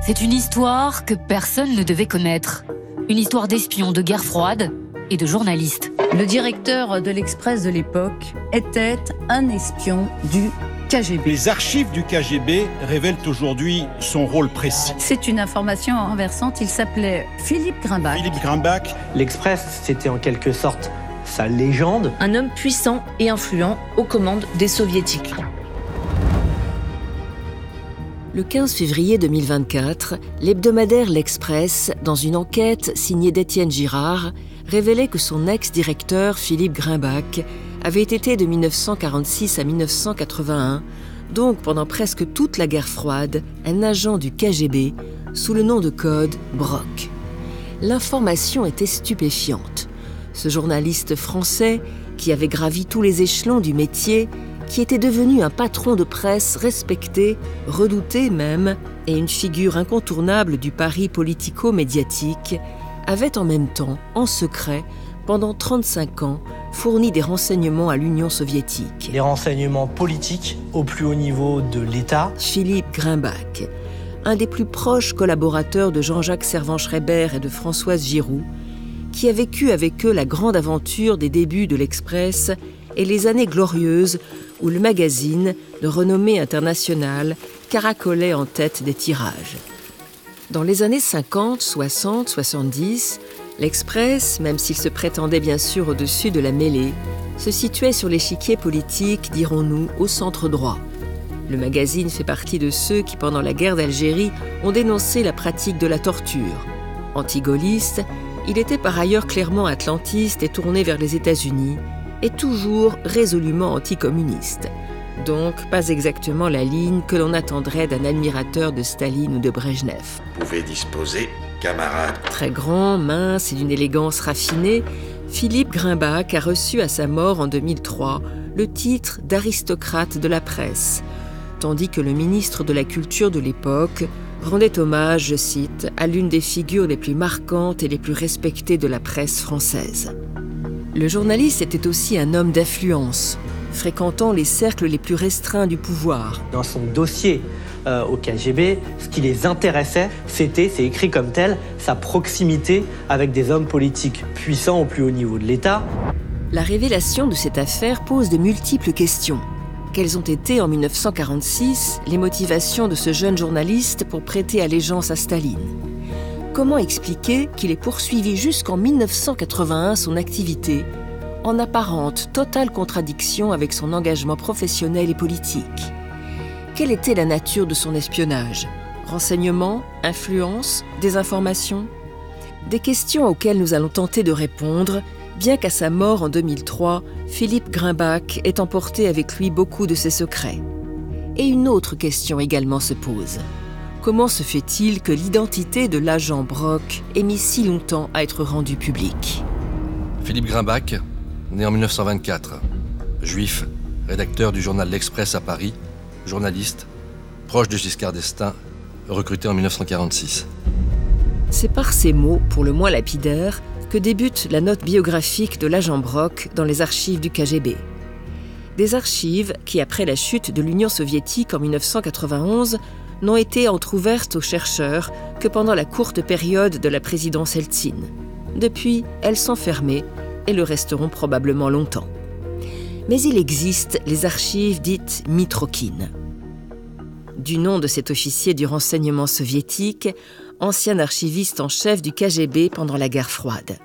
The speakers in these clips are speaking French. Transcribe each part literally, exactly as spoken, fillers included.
C'est une histoire que personne ne devait connaître. Une histoire d'espions, de guerre froide et de journalistes. Le directeur de l'Express de l'époque était un espion du K G B. Les archives du K G B révèlent aujourd'hui son rôle précis. C'est une information renversante. Il s'appelait Philippe Grimbach. Philippe Grimbach. L'Express, c'était en quelque sorte sa légende. Un homme puissant et influent aux commandes des Soviétiques. Le quinze février deux mille vingt-quatre, l'hebdomadaire L'Express, dans une enquête signée d'Étienne Girard, révélait que son ex-directeur Philippe Grimbach avait été de mille neuf cent quarante-six à mille neuf cent quatre-vingt-un, donc pendant presque toute la guerre froide, un agent du K G B sous le nom de code Brock. L'information était stupéfiante. Ce journaliste français, qui avait gravi tous les échelons du métier, qui était devenu un patron de presse respecté, redouté même, et une figure incontournable du pari politico-médiatique, avait en même temps, en secret, pendant trente-cinq ans, fourni des renseignements à l'Union soviétique. Les renseignements politiques au plus haut niveau de l'État. Philippe Grimbach, un des plus proches collaborateurs de Jean-Jacques Servan-Schreiber et de Françoise Giroud, qui a vécu avec eux la grande aventure des débuts de l'Express et les années glorieuses où le magazine, de renommée internationale, caracolait en tête des tirages. Dans les années cinquante, soixante, soixante-dix, l'Express, même s'il se prétendait bien sûr au-dessus de la mêlée, se situait sur l'échiquier politique, dirons-nous, au centre droit. Le magazine fait partie de ceux qui, pendant la guerre d'Algérie, ont dénoncé la pratique de la torture. Anti-gaulliste, il était par ailleurs clairement atlantiste et tourné vers les États-Unis, et toujours résolument anticommuniste. Donc, pas exactement la ligne que l'on attendrait d'un admirateur de Staline ou de Brejnev. Vous pouvez disposer, camarade. Très grand, mince et d'une élégance raffinée, Philippe Grimbach a reçu à sa mort en deux mille trois le titre d'aristocrate de la presse, tandis que le ministre de la Culture de l'époque rendait hommage, je cite, à l'une des figures les plus marquantes et les plus respectées de la presse française. Le journaliste était aussi un homme d'influence, fréquentant les cercles les plus restreints du pouvoir. Dans son dossier euh, au K G B, ce qui les intéressait, c'était, c'est écrit comme tel, sa proximité avec des hommes politiques puissants au plus haut niveau de l'État. La révélation de cette affaire pose de multiples questions. Quelles ont été, en mille neuf cent quarante-six, les motivations de ce jeune journaliste pour prêter allégeance à Staline ? Comment expliquer qu'il ait poursuivi jusqu'en mille neuf cent quatre-vingt-un son activité, en apparente totale contradiction avec son engagement professionnel et politique ? Quelle était la nature de son espionnage ? Renseignements, influence, désinformation ? Des questions auxquelles nous allons tenter de répondre, bien qu'à sa mort en deux mille trois, Philippe Grimbach ait emporté avec lui beaucoup de ses secrets. Et une autre question également se pose. Comment se fait-il que l'identité de l'agent Brock ait mis si longtemps à être rendue publique ? Philippe Grimbach, né en mille neuf cent vingt-quatre, juif, rédacteur du journal L'Express à Paris, journaliste, proche de Giscard d'Estaing, recruté en mille neuf cent quarante-six. C'est par ces mots, pour le moins lapidaires, que débute la note biographique de l'agent Brock dans les archives du K G B. Des archives qui, après la chute de l'Union soviétique en mille neuf cent quatre-vingt-onze, n'ont été entr'ouvertes aux chercheurs que pendant la courte période de la présidence Eltsine. Depuis, elles sont fermées et le resteront probablement longtemps. Mais il existe les archives dites Mitrokhin. Du nom de cet officier du renseignement soviétique, ancien archiviste en chef du K G B pendant la guerre froide.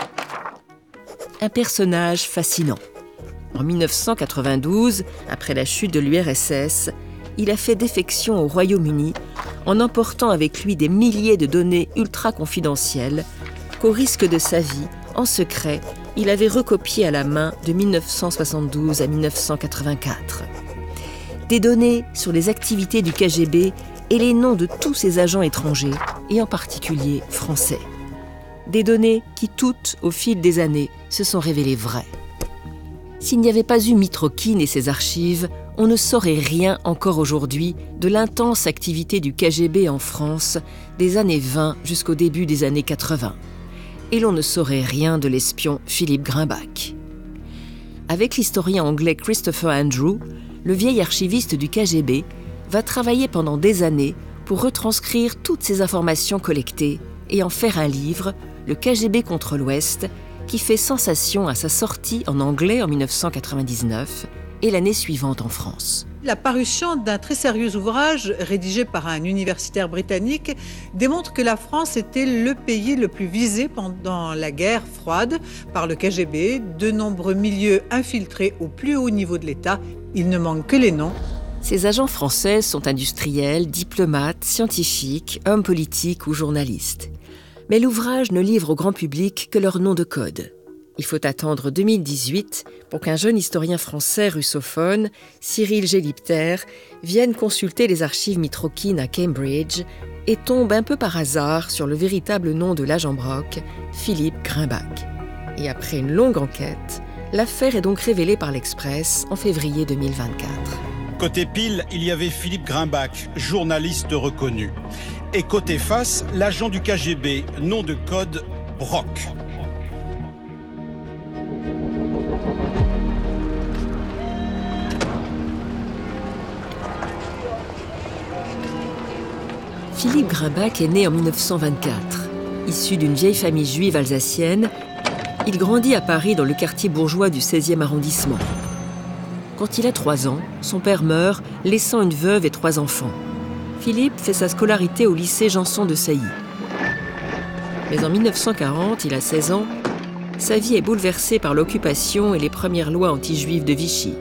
Un personnage fascinant. En mille neuf cent quatre-vingt-douze, après la chute de l'U R S S, il a fait défection au Royaume-Uni en emportant avec lui des milliers de données ultra-confidentielles qu'au risque de sa vie, en secret, il avait recopiées à la main de mille neuf cent soixante-douze à mille neuf cent quatre-vingt-quatre. Des données sur les activités du K G B et les noms de tous ses agents étrangers, et en particulier français. Des données qui toutes, au fil des années, se sont révélées vraies. S'il n'y avait pas eu Mitrokhin et ses archives, on ne saurait rien encore aujourd'hui de l'intense activité du K G B en France des années vingt jusqu'au début des années quatre-vingts. Et l'on ne saurait rien de l'espion Philippe Grimbach. Avec l'historien anglais Christopher Andrew, le vieil archiviste du K G B va travailler pendant des années pour pour retranscrire toutes ces informations collectées et en faire un livre, Le K G B contre l'Ouest, qui fait sensation à sa sortie en anglais en mille neuf cent quatre-vingt-dix-neuf et l'année suivante en France. La parution d'un très sérieux ouvrage rédigé par un universitaire britannique démontre que la France était le pays le plus visé pendant la guerre froide par le K G B. De nombreux milieux infiltrés au plus haut niveau de l'État. Il ne manque que les noms. Ces agents français sont industriels, diplomates, scientifiques, hommes politiques ou journalistes. Mais l'ouvrage ne livre au grand public que leur nom de code. Il faut attendre deux mille dix-huit pour qu'un jeune historien français russophone, Cyril Gélipter, vienne consulter les archives Mitrokhin à Cambridge et tombe un peu par hasard sur le véritable nom de l'agent Brock, Philippe Grimbach. Et après une longue enquête, l'affaire est donc révélée par l'Express en février deux mille vingt-quatre. Côté pile, il y avait Philippe Grimbach, journaliste reconnu. Et côté face, l'agent du K G B, nom de code Brock. Philippe Grimbach est né en mille neuf cent vingt-quatre. Issu d'une vieille famille juive alsacienne, il grandit à Paris dans le quartier bourgeois du seizième arrondissement. Quand il a trois ans, son père meurt, laissant une veuve et trois enfants. Philippe fait sa scolarité au lycée Janson de Sailly. Mais en mille neuf cent quarante, il a seize ans, sa vie est bouleversée par l'occupation et les premières lois anti-juives de Vichy.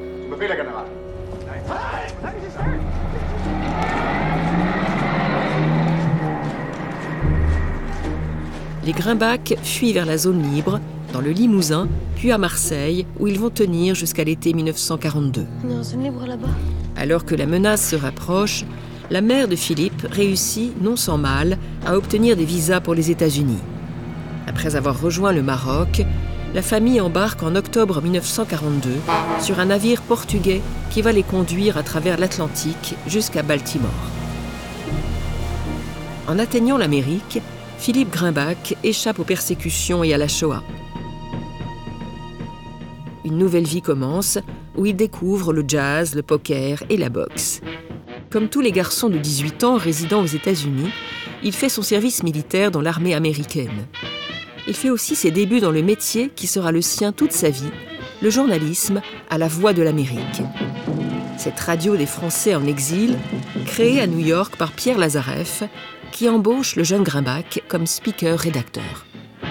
Les Grimbach fuient vers la zone libre, dans le Limousin, puis à Marseille, où ils vont tenir jusqu'à l'été mille neuf cent quarante-deux. On est en zone libre là-bas. Alors que la menace se rapproche, la mère de Philippe réussit, non sans mal, à obtenir des visas pour les États-Unis. Après avoir rejoint le Maroc, la famille embarque en octobre mille neuf cent quarante-deux sur un navire portugais qui va les conduire à travers l'Atlantique jusqu'à Baltimore. En atteignant l'Amérique, Philippe Grimbach échappe aux persécutions et à la Shoah. Une nouvelle vie commence, où il découvre le jazz, le poker et la boxe. Comme tous les garçons de dix-huit ans résidant aux États-Unis, il fait son service militaire dans l'armée américaine. Il fait aussi ses débuts dans le métier qui sera le sien toute sa vie, le journalisme à la Voix de l'Amérique. Cette radio des Français en exil, créée à New York par Pierre Lazareff, qui embauche le jeune Grimbach comme speaker-rédacteur.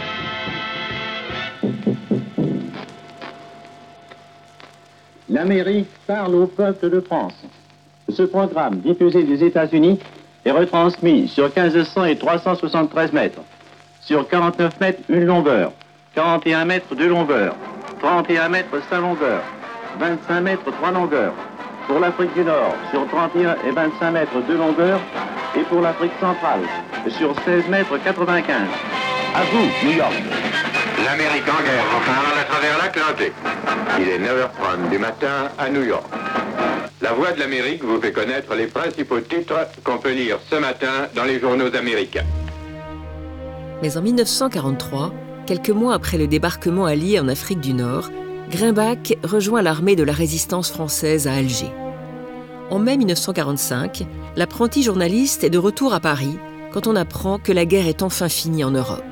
L'Amérique parle au peuple de France. Ce programme diffusé des États-Unis est retransmis sur quinze cents et trois cent soixante-treize mètres, sur quarante-neuf mètres une longueur, quarante et un mètres deux longueurs, trente et un mètres cinq longueurs, vingt-cinq mètres trois longueurs. Pour l'Afrique du Nord, sur trente et un et vingt-cinq mètres deux longueurs, et pour l'Afrique centrale, sur seize mètres quatre-vingt-quinze. À vous, New York. L'Amérique en guerre en parle à travers l'Atlantique. Il est neuf heures trente du matin à New York. La Voix de l'Amérique vous fait connaître les principaux titres qu'on peut lire ce matin dans les journaux américains. Mais en mille neuf cent quarante-trois, quelques mois après le débarquement allié en Afrique du Nord, Grimbach rejoint l'armée de la résistance française à Alger. En mai mille neuf cent quarante-cinq, l'apprenti journaliste est de retour à Paris quand on apprend que la guerre est enfin finie en Europe.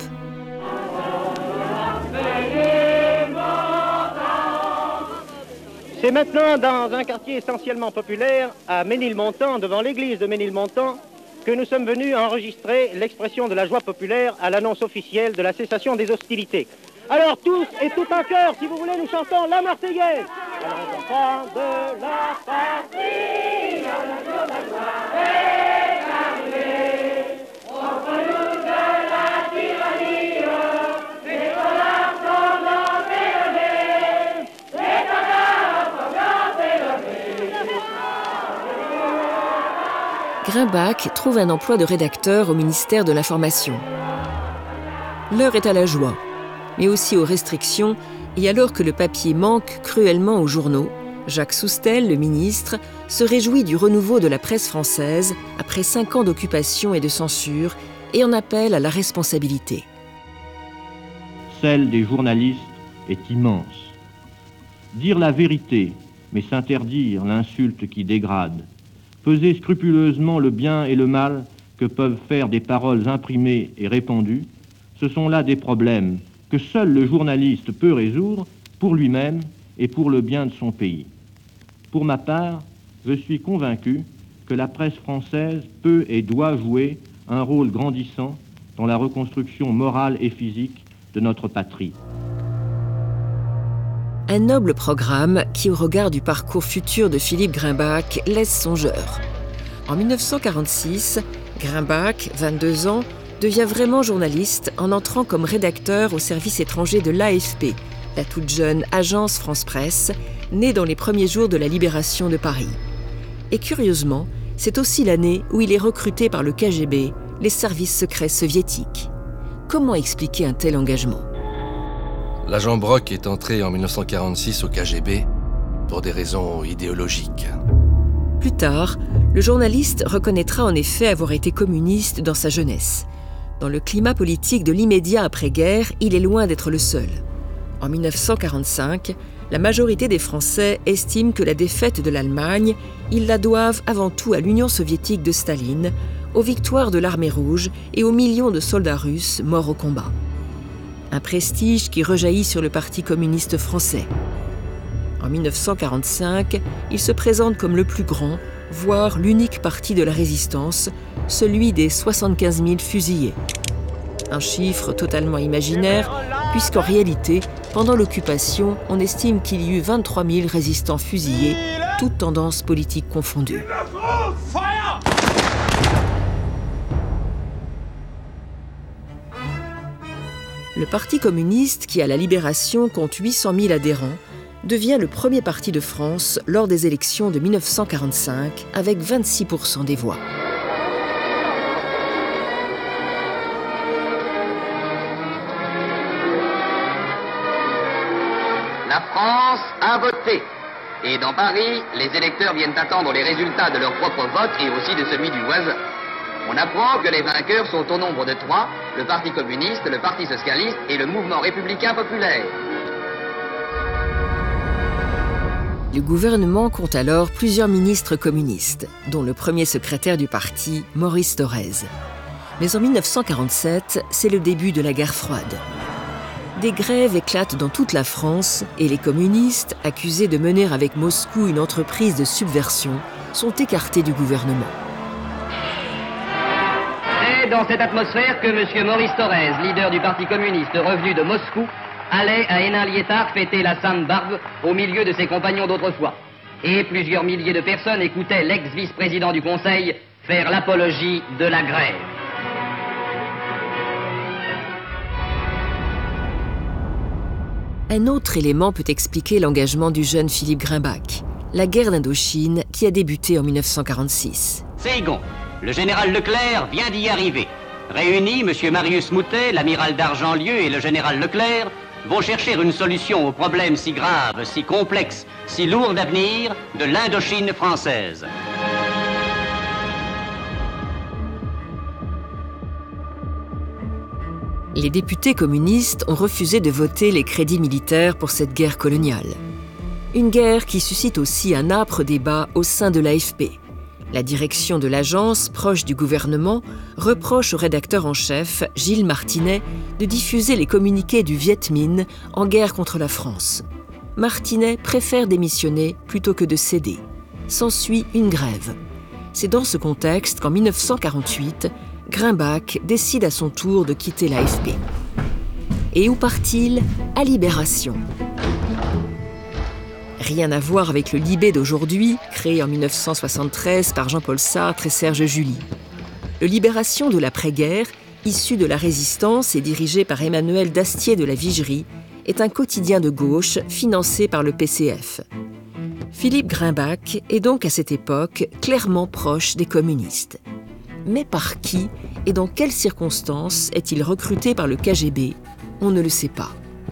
C'est maintenant dans un quartier essentiellement populaire, à Ménilmontant, devant l'église de Ménilmontant, que nous sommes venus enregistrer l'expression de la joie populaire à l'annonce officielle de la cessation des hostilités. Alors tous et tout en cœur, si vous voulez, nous chantons la Marseillaise. Alors, enfants de la patrie, à la joie de la joie est arrivée. Offre-nous de la tyrannie, les dollars sont élevés, les dollars sont élevés. Grimbach trouve un emploi de rédacteur au ministère de l'Information. L'heure est à la joie, mais aussi aux restrictions, et alors que le papier manque cruellement aux journaux, Jacques Soustel, le ministre, se réjouit du renouveau de la presse française après cinq ans d'occupation et de censure et en appelle à la responsabilité. Celle des journalistes est immense. Dire la vérité, mais s'interdire l'insulte qui dégrade. Peser scrupuleusement le bien et le mal que peuvent faire des paroles imprimées et répandues, ce sont là des problèmes que seul le journaliste peut résoudre pour lui-même et pour le bien de son pays. Pour ma part, je suis convaincu que la presse française peut et doit jouer un rôle grandissant dans la reconstruction morale et physique de notre patrie. Un noble programme qui, au regard du parcours futur de Philippe Grimbach, laisse songeur. En mille neuf cent quarante-six, Grimbach, vingt-deux ans, devient vraiment journaliste en entrant comme rédacteur au service étranger de l'A F P, la toute jeune agence France-Presse, née dans les premiers jours de la libération de Paris. Et curieusement, c'est aussi l'année où il est recruté par le K G B, les services secrets soviétiques. Comment expliquer un tel engagement ? L'agent Brock est entré en mille neuf cent quarante-six au K G B pour des raisons idéologiques. Plus tard, le journaliste reconnaîtra en effet avoir été communiste dans sa jeunesse. Dans le climat politique de l'immédiat après-guerre, il est loin d'être le seul. En mille neuf cent quarante-cinq, la majorité des Français estiment que la défaite de l'Allemagne, ils la doivent avant tout à l'Union soviétique de Staline, aux victoires de l'Armée rouge et aux millions de soldats russes morts au combat. Un prestige qui rejaillit sur le Parti communiste français. En mille neuf cent quarante-cinq, il se présente comme le plus grand, voire l'unique parti de la résistance, celui des soixante-quinze mille fusillés. Un chiffre totalement imaginaire, puisqu'en réalité, pendant l'occupation, on estime qu'il y eut vingt-trois mille résistants fusillés, toutes tendances politiques confondues. Le Parti communiste, qui à la Libération compte huit cent mille adhérents, devient le premier parti de France lors des élections de mille neuf cent quarante-cinq, avec vingt-six pour cent des voix. La France a voté. Et dans Paris, les électeurs viennent attendre les résultats de leur propre vote et aussi de celui du voisin. On apprend que les vainqueurs sont au nombre de trois, le Parti communiste, le Parti socialiste et le Mouvement républicain populaire. Le gouvernement compte alors plusieurs ministres communistes, dont le premier secrétaire du parti, Maurice Thorez. Mais en mille neuf cent quarante-sept, c'est le début de la guerre froide. Des grèves éclatent dans toute la France et les communistes, accusés de mener avec Moscou une entreprise de subversion, sont écartés du gouvernement. C'est dans cette atmosphère que M. Maurice Thorez, leader du Parti communiste revenu de Moscou, allait à Hénin-Liétard fêter la Sainte Barbe au milieu de ses compagnons d'autrefois. Et plusieurs milliers de personnes écoutaient l'ex-vice-président du Conseil faire l'apologie de la grève. Un autre élément peut expliquer l'engagement du jeune Philippe Grimbach, la guerre d'Indochine qui a débuté en mille neuf cent quarante-six. Saigon, le général Leclerc vient d'y arriver. Réunis, M. Marius Moutet, l'amiral d'Argentlieu et le général Leclerc vont chercher une solution au problème si grave, si complexe, si lourd d'avenir de l'Indochine française. Les députés communistes ont refusé de voter les crédits militaires pour cette guerre coloniale. Une guerre qui suscite aussi un âpre débat au sein de l'A F P. La direction de l'agence, proche du gouvernement, reproche au rédacteur en chef, Gilles Martinet, de diffuser les communiqués du Viet Minh en guerre contre la France. Martinet préfère démissionner plutôt que de céder. S'ensuit une grève. C'est dans ce contexte qu'en mille neuf cent quarante-huit, Grimbach décide à son tour de quitter l'A F P. Et où part-il ? À Libération. Rien à voir avec le Libé d'aujourd'hui, créé en mille neuf cent soixante-treize par Jean-Paul Sartre et Serge July. Le Libération de l'après-guerre, issu de la Résistance et dirigé par Emmanuel Dastier de la Vigerie, est un quotidien de gauche financé par le P C F. Philippe Grimbach est donc à cette époque clairement proche des communistes. Mais par qui et dans quelles circonstances est-il recruté par le K G B ? On ne le sait pas.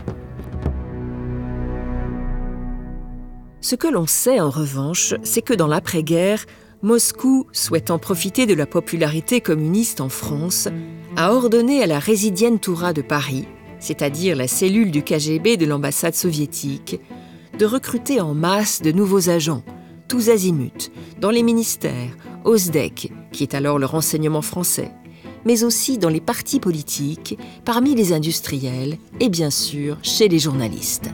Ce que l'on sait en revanche, c'est que dans l'après-guerre, Moscou, souhaitant profiter de la popularité communiste en France, a ordonné à la Résidientura de Paris, c'est-à-dire la cellule du K G B de l'ambassade soviétique, de recruter en masse de nouveaux agents, tous azimuts, dans les ministères, au S D E C, qui est alors le renseignement français, mais aussi dans les partis politiques, parmi les industriels et bien sûr chez les journalistes.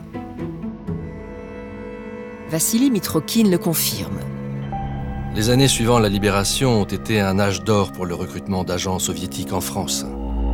Vassili Mitrokhin le confirme. Les années suivant la libération ont été un âge d'or pour le recrutement d'agents soviétiques en France.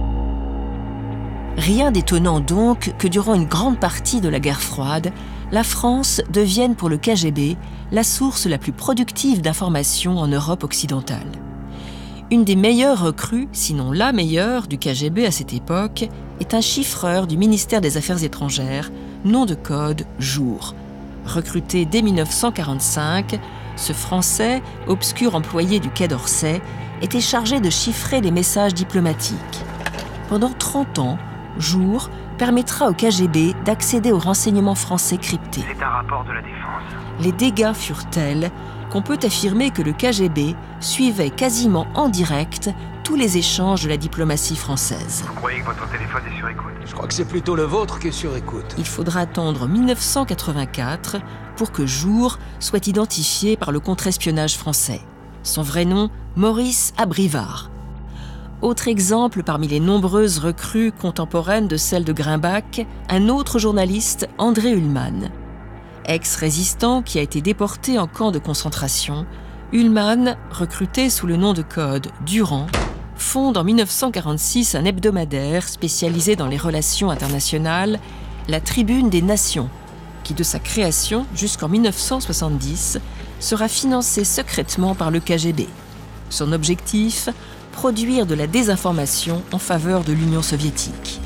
Rien d'étonnant donc que durant une grande partie de la guerre froide, la France devienne pour le K G B la source la plus productive d'informations en Europe occidentale. Une des meilleures recrues, sinon la meilleure, du K G B à cette époque, est un chiffreur du ministère des Affaires étrangères, nom de code Jour. Recruté dès mille neuf cent quarante-cinq, ce Français, obscur employé du Quai d'Orsay, était chargé de chiffrer les messages diplomatiques. Pendant trente ans, Jour permettra au K G B d'accéder aux renseignements français cryptés. C'est un rapport de la Défense. Les dégâts furent tels qu'on peut affirmer que le K G B suivait quasiment en direct tous les échanges de la diplomatie française. Vous croyez que votre téléphone est sur écoute? Je crois que c'est plutôt le vôtre qui est sur écoute. Il faudra attendre mille neuf cent quatre-vingt-quatre pour que Jour soit identifié par le contre-espionnage français. Son vrai nom, Maurice Abrivard. Autre exemple parmi les nombreuses recrues contemporaines de celle de Grimbach, un autre journaliste, André Ullmann. Ex-résistant qui a été déporté en camp de concentration, Ullmann, recruté sous le nom de code Durand, fonde en mille neuf cent quarante-six un hebdomadaire spécialisé dans les relations internationales, la Tribune des Nations, qui de sa création jusqu'en mille neuf cent soixante-dix sera financé secrètement par le K G B. Son objectif, produire de la désinformation en faveur de l'Union soviétique.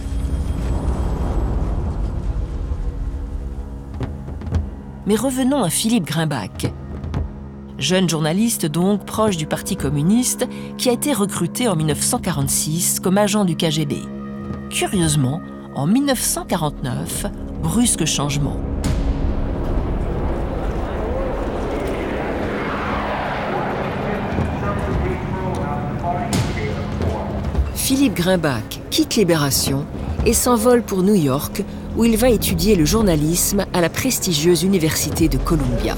Mais revenons à Philippe Grimbach. Jeune journaliste donc proche du Parti communiste qui a été recruté en mille neuf cent quarante-six comme agent du K G B. Curieusement, en mille neuf cent quarante-neuf, brusque changement. Philippe Grimbach quitte Libération et s'envole pour New York, où il va étudier le journalisme à la prestigieuse université de Columbia.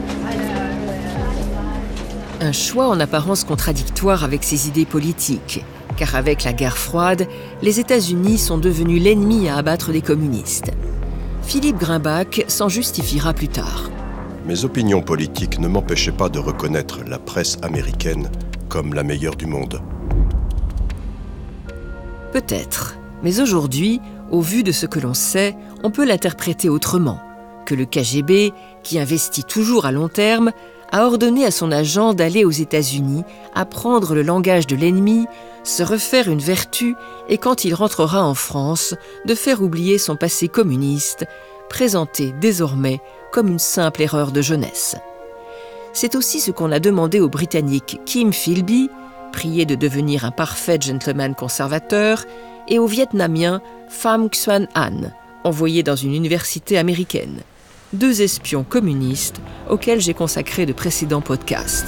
Un choix en apparence contradictoire avec ses idées politiques, car avec la guerre froide, les États-Unis sont devenus l'ennemi à abattre des communistes. Philippe Grimbach s'en justifiera plus tard. Mes opinions politiques ne m'empêchaient pas de reconnaître la presse américaine comme la meilleure du monde. Peut-être, mais aujourd'hui, au vu de ce que l'on sait, on peut l'interpréter autrement, que le K G B, qui investit toujours à long terme, a ordonné à son agent d'aller aux États-Unis, apprendre le langage de l'ennemi, se refaire une vertu et quand il rentrera en France, de faire oublier son passé communiste, présenté désormais comme une simple erreur de jeunesse. C'est aussi ce qu'on a demandé au Britannique Kim Philby, prié de devenir un parfait gentleman conservateur, et au Vietnamien Pham Xuan An, envoyé dans une université américaine. Deux espions communistes auxquels j'ai consacré de précédents podcasts.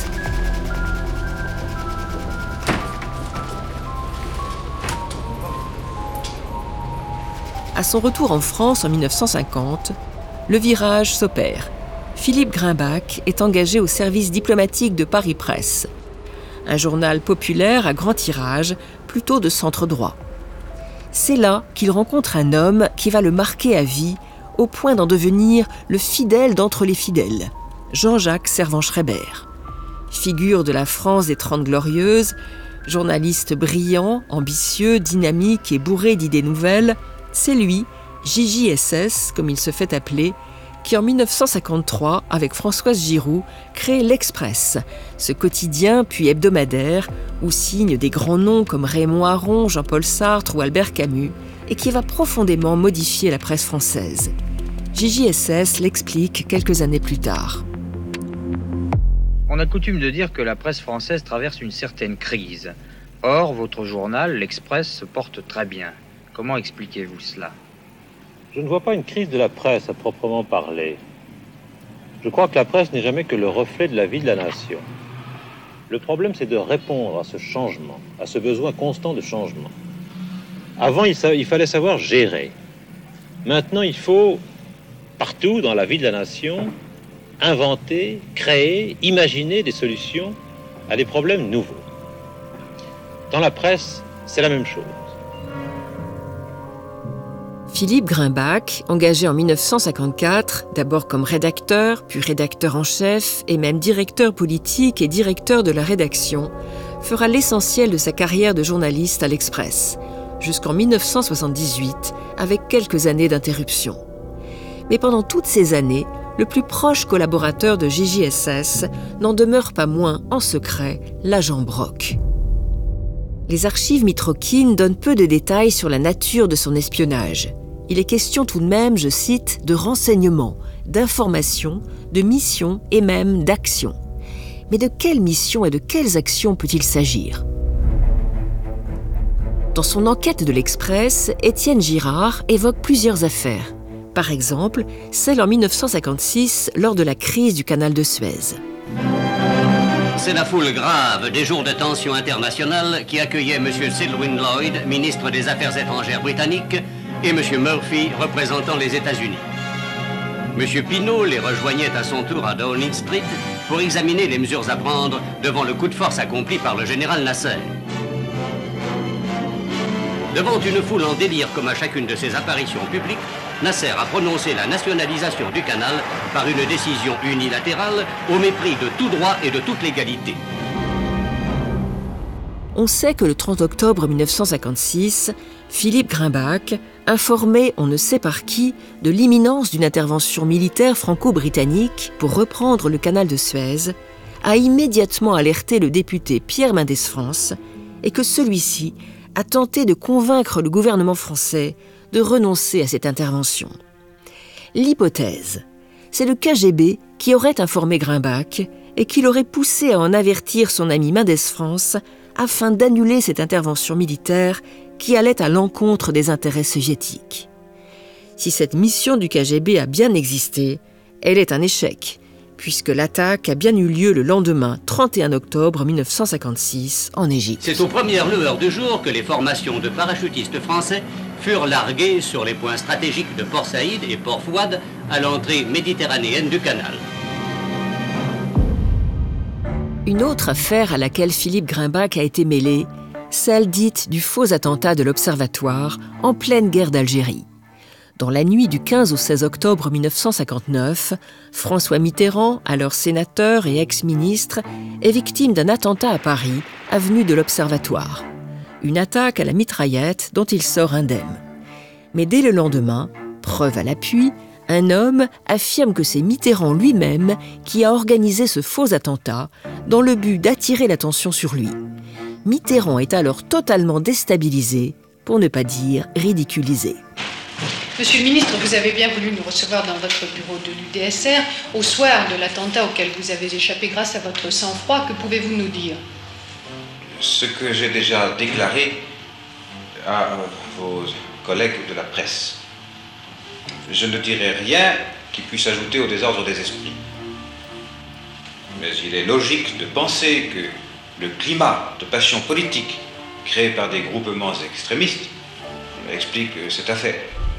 À son retour en France en mille neuf cent cinquante, le virage s'opère. Philippe Grimbach est engagé au service diplomatique de Paris Presse, un journal populaire à grand tirage, plutôt de centre droit. C'est là qu'il rencontre un homme qui va le marquer à vie, au point d'en devenir le fidèle d'entre les fidèles, Jean-Jacques Servan-Schreiber. Figure de la France des Trente Glorieuses, journaliste brillant, ambitieux, dynamique et bourré d'idées nouvelles, c'est lui, J J S S, comme il se fait appeler, qui en mille neuf cent cinquante-trois, avec Françoise Giroud, crée l'Express, ce quotidien puis hebdomadaire où signent des grands noms comme Raymond Aron, Jean-Paul Sartre ou Albert Camus, et qui va profondément modifier la presse française. J J S S l'explique quelques années plus tard. On a coutume de dire que la presse française traverse une certaine crise. Or, votre journal, l'Express, se porte très bien. Comment expliquez-vous cela ? Je ne vois pas une crise de la presse à proprement parler. Je crois que la presse n'est jamais que le reflet de la vie de la nation. Le problème, c'est de répondre à ce changement, à ce besoin constant de changement. Avant, il, sa- il fallait savoir gérer. Maintenant, il faut, partout dans la vie de la nation, inventer, créer, imaginer des solutions à des problèmes nouveaux. Dans la presse, c'est la même chose. Philippe Grimbach, engagé en mille neuf cent cinquante-quatre, d'abord comme rédacteur, puis rédacteur en chef et même directeur politique et directeur de la rédaction, fera l'essentiel de sa carrière de journaliste à l'Express, jusqu'en mille neuf cent soixante-dix-huit, avec quelques années d'interruption. Mais pendant toutes ces années, le plus proche collaborateur de J J S S n'en demeure pas moins, en secret, l'agent Brock. Les archives mitrokines donnent peu de détails sur la nature de son espionnage. Il est question tout de même, je cite, de renseignements, d'informations, de missions et même d'actions. Mais de quelles missions et de quelles actions peut-il s'agir ? Dans son enquête de l'Express, Étienne Girard évoque plusieurs affaires. Par exemple, celle en mille neuf cent cinquante-six, lors de la crise du canal de Suez. C'est la foule grave des jours de tension internationale qui accueillait M. Selwyn Lloyd, ministre des Affaires étrangères britannique, et M. Murphy, représentant les États-Unis. M. Pinault les rejoignait à son tour à Downing Street pour examiner les mesures à prendre devant le coup de force accompli par le général Nasser. Devant une foule en délire comme à chacune de ses apparitions publiques, Nasser a prononcé la nationalisation du canal par une décision unilatérale au mépris de tout droit et de toute légalité. On sait que le trente octobre mille neuf cent cinquante-six, Philippe Grimbach, informé on ne sait par qui de l'imminence d'une intervention militaire franco-britannique pour reprendre le canal de Suez, a immédiatement alerté le député Pierre Mendès France et que celui-ci a tenté de convaincre le gouvernement français de renoncer à cette intervention. L'hypothèse, c'est le K G B qui aurait informé Grimbach et qui l'aurait poussé à en avertir son ami Mendès France afin d'annuler cette intervention militaire qui allait à l'encontre des intérêts soviétiques. Si cette mission du K G B a bien existé, elle est un échec, puisque l'attaque a bien eu lieu le lendemain, trente et un octobre mille neuf cent cinquante-six, en Égypte. C'est aux premières lueurs du jour que les formations de parachutistes français furent larguées sur les points stratégiques de Port Saïd et Port Fouad à l'entrée méditerranéenne du canal. Une autre affaire à laquelle Philippe Grimbach a été mêlé, celle dite du faux attentat de l'Observatoire en pleine guerre d'Algérie. Dans la nuit du quinze au seize octobre mille neuf cent cinquante-neuf, François Mitterrand, alors sénateur et ex-ministre, est victime d'un attentat à Paris, avenue de l'Observatoire. Une attaque à la mitraillette dont il sort indemne. Mais dès le lendemain, preuve à l'appui, un homme affirme que c'est Mitterrand lui-même qui a organisé ce faux attentat dans le but d'attirer l'attention sur lui. Mitterrand est alors totalement déstabilisé, pour ne pas dire ridiculisé. Monsieur le ministre, vous avez bien voulu nous recevoir dans votre bureau de l'U D S R au soir de l'attentat auquel vous avez échappé grâce à votre sang-froid. Que pouvez-vous nous dire ? Ce que j'ai déjà déclaré à vos collègues de la presse. Je ne dirai rien qui puisse ajouter au désordre des esprits. Mais il est logique de penser que le climat de passion politique créé par des groupements extrémistes explique cette affaire.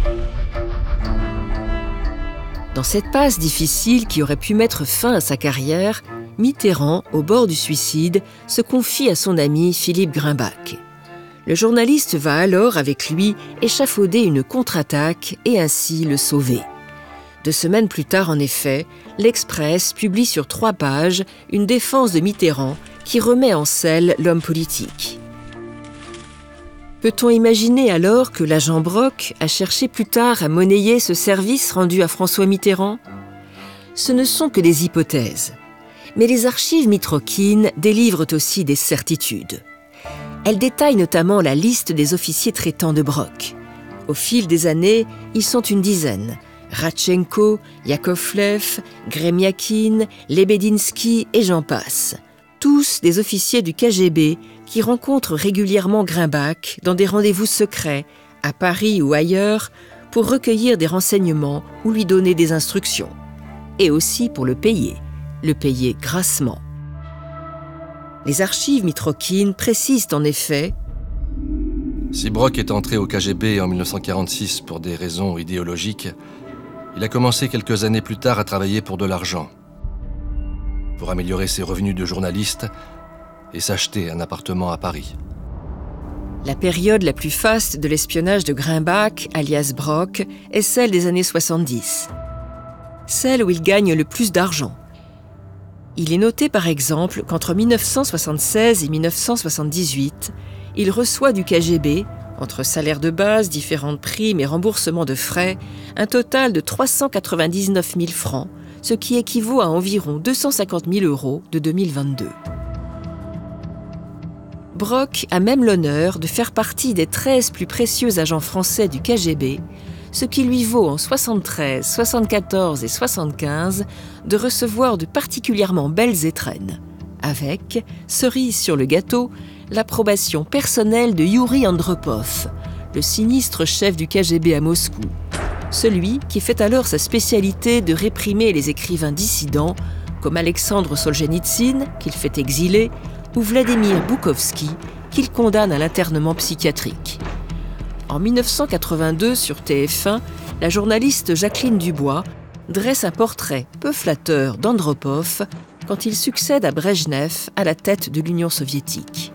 Dans cette passe difficile qui aurait pu mettre fin à sa carrière, Mitterrand, au bord du suicide, se confie à son ami Philippe Grimbach. Le journaliste va alors, avec lui, échafauder une contre-attaque et ainsi le sauver. Deux semaines plus tard, en effet, l'Express publie sur trois pages une défense de Mitterrand qui remet en selle l'homme politique. Peut-on imaginer alors que l'agent Brock a cherché plus tard à monnayer ce service rendu à François Mitterrand ? Ce ne sont que des hypothèses. Mais les archives mitrokines délivrent aussi des certitudes. Elles détaillent notamment la liste des officiers traitants de Brock. Au fil des années, ils sont une dizaine. Radchenko, Yakovlev, Gremiakin, Lebedinsky et j'en passe. Tous des officiers du K G B qui rencontrent régulièrement Grimbach dans des rendez-vous secrets, à Paris ou ailleurs, pour recueillir des renseignements ou lui donner des instructions. Et aussi pour le payer, le payer grassement. Les archives mitrokines précisent en effet: si Brock est entré au K G B en mille neuf cent quarante-six pour des raisons idéologiques, il a commencé quelques années plus tard à travailler pour de l'argent, pour améliorer ses revenus de journaliste et s'acheter un appartement à Paris. La période la plus faste de l'espionnage de Grumbach, alias Brock, est celle des années soixante-dix. Celle où il gagne le plus d'argent. Il est noté par exemple qu'entre mille neuf cent soixante-seize et mille neuf cent soixante-dix-huit, il reçoit du K G B, entre salaire de base, différentes primes et remboursements de frais, un total de trois cent quatre-vingt-dix-neuf mille francs, ce qui équivaut à environ deux cent cinquante mille euros de deux mille vingt-deux. Brock a même l'honneur de faire partie des treize plus précieux agents français du K G B, ce qui lui vaut en soixante-treize, soixante-quatorze et soixante-quinze de recevoir de particulièrement belles étrennes, avec, cerise sur le gâteau, l'approbation personnelle de Youri Andropov, le sinistre chef du K G B à Moscou, celui qui fait alors sa spécialité de réprimer les écrivains dissidents comme Alexandre Solzhenitsyn, qu'il fait exiler, ou Vladimir Boukhovski, qu'il condamne à l'internement psychiatrique. En mille neuf cent quatre-vingt-deux, sur T F un, la journaliste Jacqueline Dubois dresse un portrait peu flatteur d'Andropov quand il succède à Brejnev à la tête de l'Union soviétique.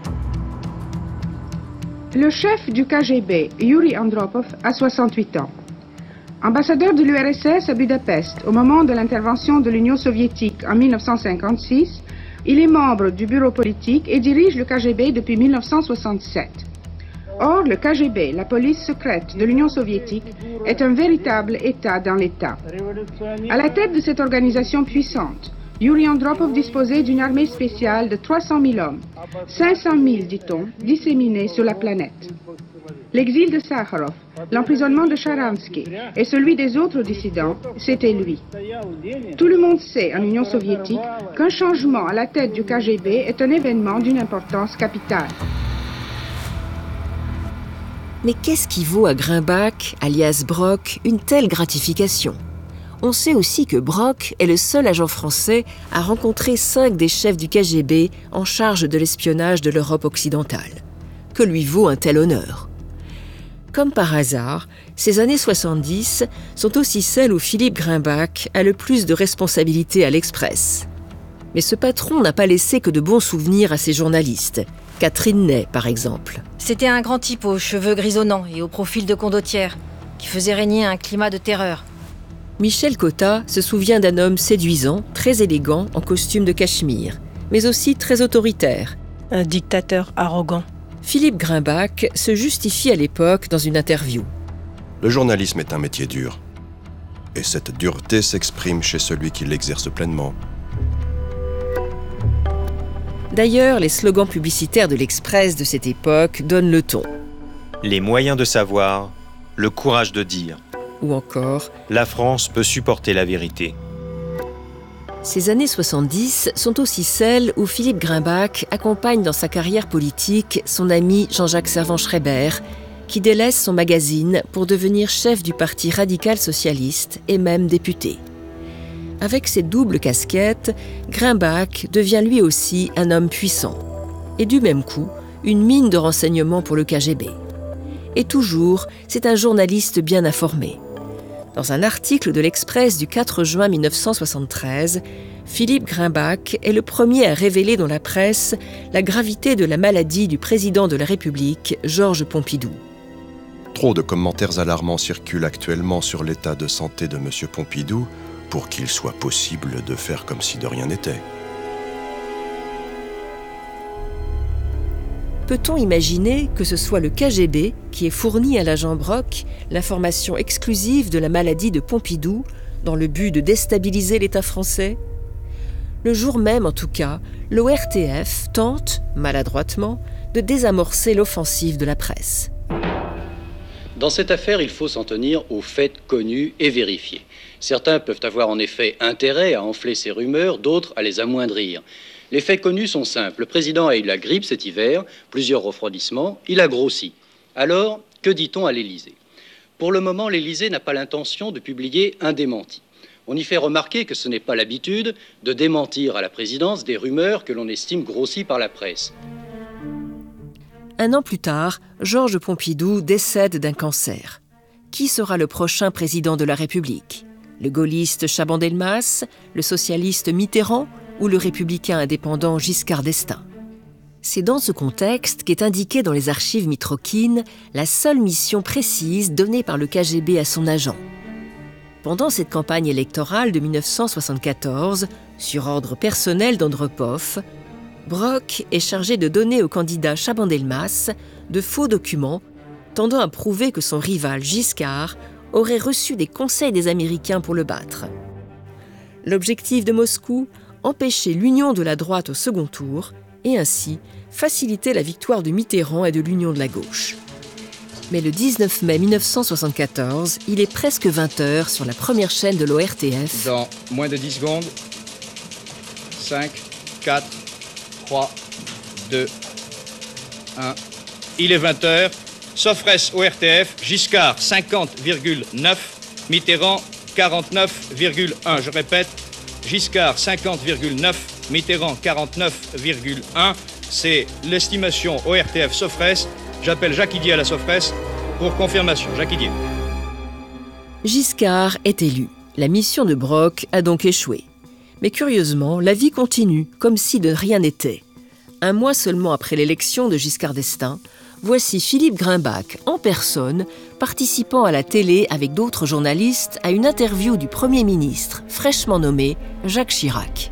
Le chef du K G B, Youri Andropov, a soixante-huit ans. Ambassadeur de l'U R S S à Budapest au moment de l'intervention de l'Union soviétique en mille neuf cent cinquante-six, il est membre du bureau politique et dirige le K G B depuis mille neuf cent soixante-sept. Or, le K G B, la police secrète de l'Union soviétique, est un véritable État dans l'État. À la tête de cette organisation puissante, Youri Andropov disposait d'une armée spéciale de trois cent mille hommes, cinq cent mille, dit-on, disséminés sur la planète. L'exil de Sakharov, l'emprisonnement de Sharansky et celui des autres dissidents, c'était lui. Tout le monde sait en Union soviétique qu'un changement à la tête du K G B est un événement d'une importance capitale. Mais qu'est-ce qui vaut à Grumbach, alias Brock, une telle gratification ? On sait aussi que Brock est le seul agent français à rencontrer cinq des chefs du K G B en charge de l'espionnage de l'Europe occidentale. Que lui vaut un tel honneur ? Comme par hasard, ces années soixante-dix sont aussi celles où Philippe Grumbach a le plus de responsabilités à l'Express. Mais ce patron n'a pas laissé que de bons souvenirs à ses journalistes. Catherine Ney, par exemple. C'était un grand type aux cheveux grisonnants et au profil de condottière, qui faisait régner un climat de terreur. Michel Cotta se souvient d'un homme séduisant, très élégant, en costume de cachemire, mais aussi très autoritaire. Un dictateur arrogant. Philippe Grumbach se justifie à l'époque dans une interview. Le journalisme est un métier dur. Et cette dureté s'exprime chez celui qui l'exerce pleinement. D'ailleurs, les slogans publicitaires de l'Express de cette époque donnent le ton. Les moyens de savoir, le courage de dire. Ou encore, la France peut supporter la vérité. Ces années soixante-dix sont aussi celles où Philippe Grumbach accompagne dans sa carrière politique son ami Jean-Jacques Servan-Schreiber, qui délaisse son magazine pour devenir chef du Parti radical-socialiste et même député. Avec cette double casquette, Grumbach devient lui aussi un homme puissant. Et du même coup, une mine de renseignements pour le K G B. Et toujours, c'est un journaliste bien informé. Dans un article de l'Express du quatre juin mille neuf cent soixante-treize, Philippe Grumbach est le premier à révéler dans la presse la gravité de la maladie du président de la République, Georges Pompidou. Trop de commentaires alarmants circulent actuellement sur l'état de santé de M. Pompidou pour qu'il soit possible de faire comme si de rien n'était. Peut-on imaginer que ce soit le K G B qui ait fourni à l'agent Brock l'information exclusive de la maladie de Pompidou dans le but de déstabiliser l'État français ? Le jour même, en tout cas, l'O R T F tente, maladroitement, de désamorcer l'offensive de la presse. Dans cette affaire, il faut s'en tenir aux faits connus et vérifiés. Certains peuvent avoir en effet intérêt à enfler ces rumeurs, d'autres à les amoindrir. Les faits connus sont simples. Le président a eu la grippe cet hiver, plusieurs refroidissements, il a grossi. Alors, que dit-on à l'Élysée ? Pour le moment, l'Élysée n'a pas l'intention de publier un démenti. On y fait remarquer que ce n'est pas l'habitude de démentir à la présidence des rumeurs que l'on estime grossies par la presse. Un an plus tard, Georges Pompidou décède d'un cancer. Qui sera le prochain président de la République ? Le gaulliste Chaban-Delmas ? Le socialiste Mitterrand ? ou le républicain indépendant Giscard d'Estaing. C'est dans ce contexte qu'est indiquée dans les archives mitrokhines la seule mission précise donnée par le K G B à son agent. Pendant cette campagne électorale de mille neuf cent soixante-quatorze, sur ordre personnel d'Andropov, Brock est chargé de donner au candidat Chaban-Delmas de faux documents tendant à prouver que son rival Giscard aurait reçu des conseils des Américains pour le battre. L'objectif de Moscou, empêcher l'union de la droite au second tour et ainsi faciliter la victoire de Mitterrand et de l'union de la gauche. Mais le dix-neuf mai mille neuf cent soixante-quatorze, il est presque vingt heures sur la première chaîne de l'O R T F. Dans moins de dix secondes, cinq, quatre, trois, deux, un. Il est vingt heures. Sofres O R T F, Giscard cinquante virgule neuf, Mitterrand quarante-neuf virgule un. Je répète, Giscard cinquante virgule neuf, Mitterrand quarante-neuf virgule un. C'est l'estimation O R T F Sofres. J'appelle Jacques Idier à la Sofres pour confirmation. Jacques Idier. Giscard est élu. La mission de Brock a donc échoué. Mais curieusement, la vie continue, comme si de rien n'était. Un mois seulement après l'élection de Giscard d'Estaing, voici Philippe Grimbach, en personne, participant à la télé avec d'autres journalistes à une interview du Premier ministre, fraîchement nommé Jacques Chirac.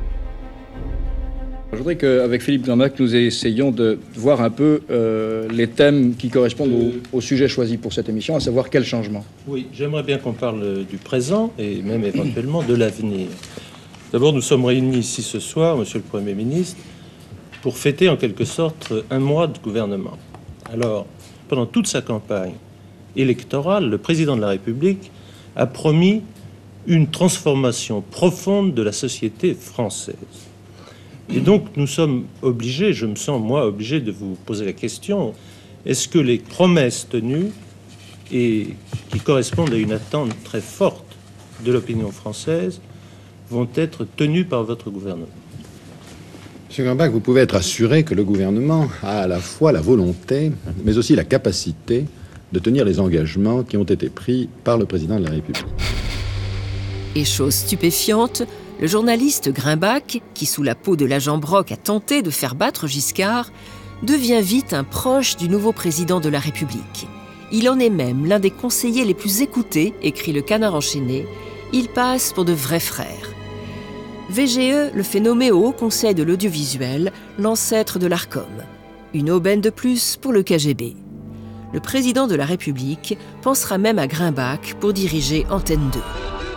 Je voudrais qu'avec Philippe Grimbach, nous essayions de voir un peu euh, les thèmes qui correspondent au, au sujet choisi pour cette émission, à savoir quel changement. Oui, j'aimerais bien qu'on parle du présent et même éventuellement de l'avenir. D'abord, nous sommes réunis ici ce soir, Monsieur le Premier ministre, pour fêter en quelque sorte un mois de gouvernement. Alors, pendant toute sa campagne électorale, le président de la République a promis une transformation profonde de la société française. Et donc, nous sommes obligés, je me sens moi obligé de vous poser la question, est-ce que les promesses tenues et qui correspondent à une attente très forte de l'opinion française vont être tenues par votre gouvernement? Monsieur Grimbach, vous pouvez être assuré que le gouvernement a à la fois la volonté, mais aussi la capacité de tenir les engagements qui ont été pris par le président de la République. Et chose stupéfiante, le journaliste Grimbach, qui sous la peau de l'agent Brock a tenté de faire battre Giscard, devient vite un proche du nouveau président de la République. Il en est même l'un des conseillers les plus écoutés, écrit le Canard enchaîné. Il passe pour de vrais frères. V G E le fait nommer au Haut Conseil de l'audiovisuel, l'ancêtre de l'Arcom. Une aubaine de plus pour le K G B. Le président de la République pensera même à Grimbach pour diriger Antenne deux.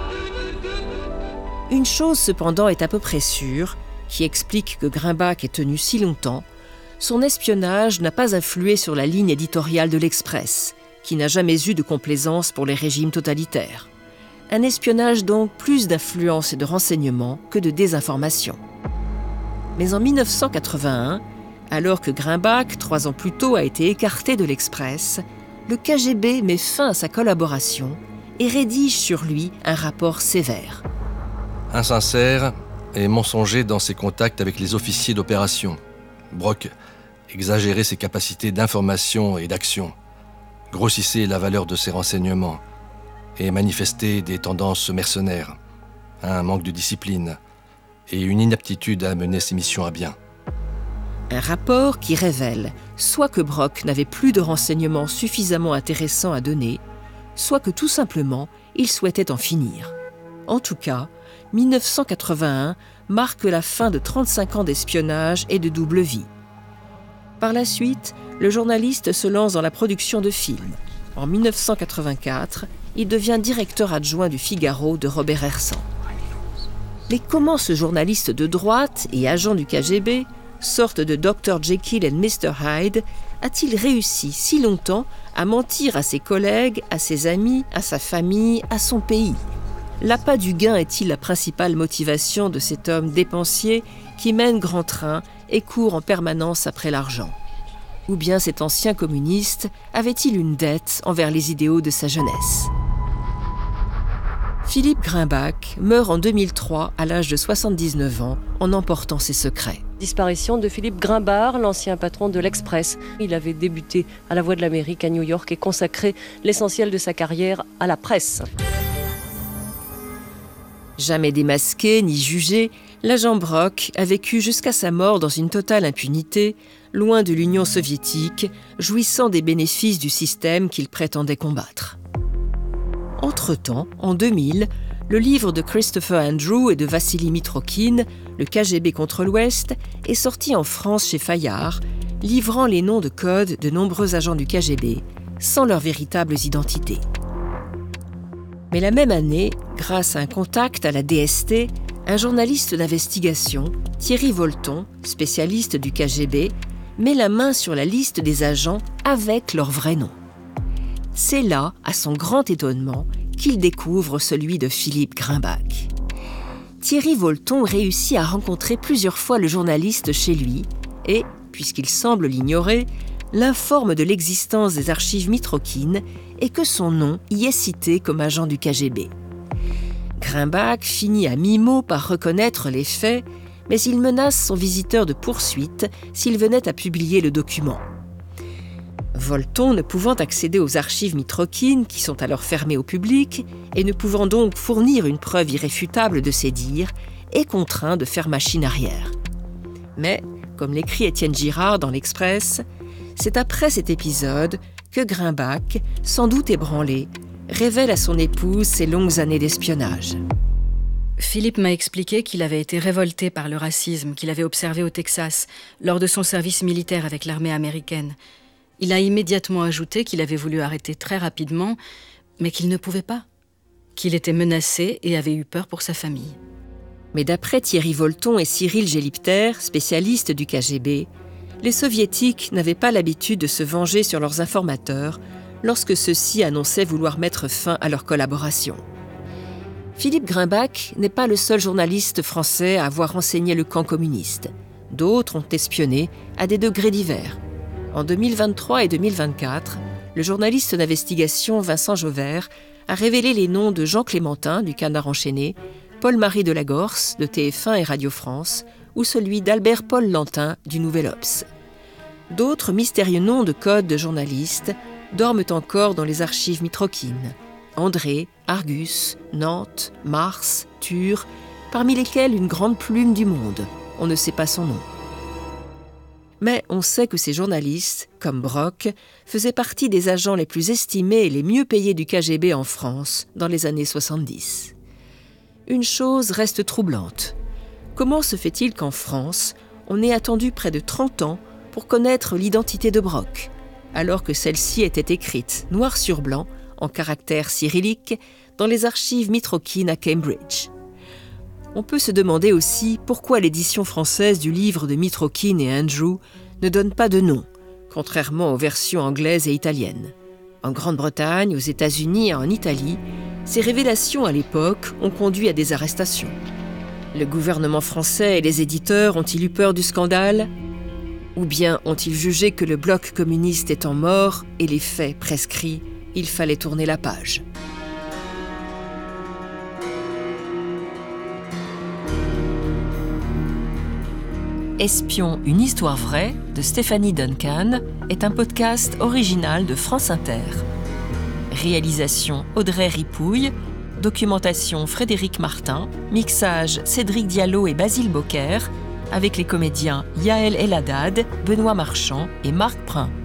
Une chose cependant est à peu près sûre, qui explique que Grimbach ait tenu si longtemps, son espionnage n'a pas influé sur la ligne éditoriale de l'Express, qui n'a jamais eu de complaisance pour les régimes totalitaires. Un espionnage donc plus d'influence et de renseignement que de désinformation. Mais en mille neuf cent quatre-vingt-un, alors que Grimbach, trois ans plus tôt, a été écarté de l'Express, le K G B met fin à sa collaboration et rédige sur lui un rapport sévère. Insincère et mensonger dans ses contacts avec les officiers d'opération. Brock exagérait ses capacités d'information et d'action, grossissait la valeur de ses renseignements et manifestait des tendances mercenaires, un manque de discipline et une inaptitude à mener ses missions à bien. Un rapport qui révèle soit que Brock n'avait plus de renseignements suffisamment intéressants à donner, soit que tout simplement, il souhaitait en finir. En tout cas, mille neuf cent quatre-vingt-un marque la fin de trente-cinq ans d'espionnage et de double vie. Par la suite, le journaliste se lance dans la production de films. En mille neuf cent quatre-vingt-quatre, il devient directeur adjoint du Figaro de Robert Hersan. Mais comment ce journaliste de droite et agent du K G B, sorte de docteur Jekyll et mister Hyde, a-t-il réussi si longtemps à mentir à ses collègues, à ses amis, à sa famille, à son pays? L'appât du gain est-il la principale motivation de cet homme dépensier qui mène grand train et court en permanence après l'argent? Ou bien cet ancien communiste avait-il une dette envers les idéaux de sa jeunesse? Philippe Grimbach meurt en deux mille trois à l'âge de soixante-dix-neuf ans en emportant ses secrets. Disparition de Philippe Grimbach, l'ancien patron de l'Express. Il avait débuté à la Voix de l'Amérique à New York et consacré l'essentiel de sa carrière à la presse. Jamais démasqué ni jugé, L'agent Brock a vécu jusqu'à sa mort dans une totale impunité, loin de l'Union soviétique, jouissant des bénéfices du système qu'il prétendait combattre. Entre-temps, en deux mille, le livre de Christopher Andrew et de Vassili Mitrokhin, Le K G B contre l'Ouest, est sorti en France chez Fayard, livrant les noms de code de nombreux agents du K G B, sans leurs véritables identités. Mais la même année, grâce à un contact à la D S T, un journaliste d'investigation, Thierry Volton, spécialiste du K G B, met la main sur la liste des agents avec leur vrai nom. C'est là, à son grand étonnement, qu'il découvre celui de Philippe Grimbach. Thierry Volton réussit à rencontrer plusieurs fois le journaliste chez lui et, puisqu'il semble l'ignorer, l'informe de l'existence des archives Mitrokhin et que son nom y est cité comme agent du K G B. Grimbach finit à mi-mot par reconnaître les faits, mais il menace son visiteur de poursuite s'il venait à publier le document. Volton, ne pouvant accéder aux archives Mitrokhin, qui sont alors fermées au public, et ne pouvant donc fournir une preuve irréfutable de ses dires, est contraint de faire machine arrière. Mais, comme l'écrit Étienne Girard dans l'Express, c'est après cet épisode que Grimbach, sans doute ébranlé, révèle à son épouse ses longues années d'espionnage. Philippe m'a expliqué qu'il avait été révolté par le racisme qu'il avait observé au Texas lors de son service militaire avec l'armée américaine. Il a immédiatement ajouté qu'il avait voulu arrêter très rapidement, mais qu'il ne pouvait pas, qu'il était menacé et avait eu peur pour sa famille. Mais d'après Thierry Volton et Cyril Gélipter, spécialistes du K G B, les soviétiques n'avaient pas l'habitude de se venger sur leurs informateurs lorsque ceux-ci annonçaient vouloir mettre fin à leur collaboration. Philippe Grimbach n'est pas le seul journaliste français à avoir renseigné le camp communiste. D'autres ont espionné à des degrés divers. En deux mille vingt-trois et deux mille vingt-quatre, le journaliste d'investigation Vincent Jauvert a révélé les noms de Jean Clémentin du Canard enchaîné, Paul-Marie Delagorce de T F un et Radio France ou celui d'Albert Paul Lantin du Nouvel Obs. D'autres mystérieux noms de code de journalistes dorment encore dans les archives Mitrokhin. André, Argus, Nantes, Mars, Tur, parmi lesquels une grande plume du monde. On ne sait pas son nom. Mais on sait que ces journalistes, comme Brock, faisaient partie des agents les plus estimés et les mieux payés du K G B en France dans les années soixante-dix. Une chose reste troublante. Comment se fait-il qu'en France, on ait attendu près de trente ans pour connaître l'identité de Brock, alors que celle-ci était écrite noir sur blanc, en caractères cyrilliques, dans les archives Mitrokhin à Cambridge? On peut se demander aussi pourquoi l'édition française du livre de Mitrokhin et Andrew ne donne pas de nom, contrairement aux versions anglaises et italiennes. En Grande-Bretagne, aux États-Unis et en Italie, ces révélations à l'époque ont conduit à des arrestations. Le gouvernement français et les éditeurs ont-ils eu peur du scandale? Ou bien ont-ils jugé que le bloc communiste étant mort et les faits prescrits, il fallait tourner la page? Espion, une histoire vraie de Stéphanie Duncan est un podcast original de France Inter. Réalisation Audrey Ripouille, documentation Frédéric Martin, mixage Cédric Diallo et Basile Bocquer, avec les comédiens Yael El Haddad, Benoît Marchand et Marc Prin.